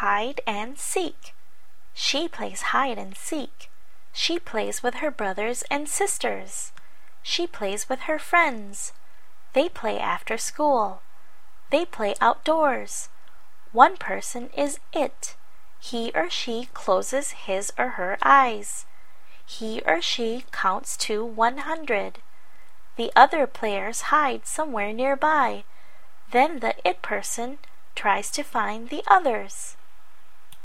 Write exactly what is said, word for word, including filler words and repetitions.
hide and seek. She plays hide and seek. She plays with her brothers and sisters. She plays with her friends. They play after school. They play outdoors. One person is it. He or she closes his or her eyes. He or she counts to one hundred. The other players hide somewhere nearby. Then the it person tries to find the others.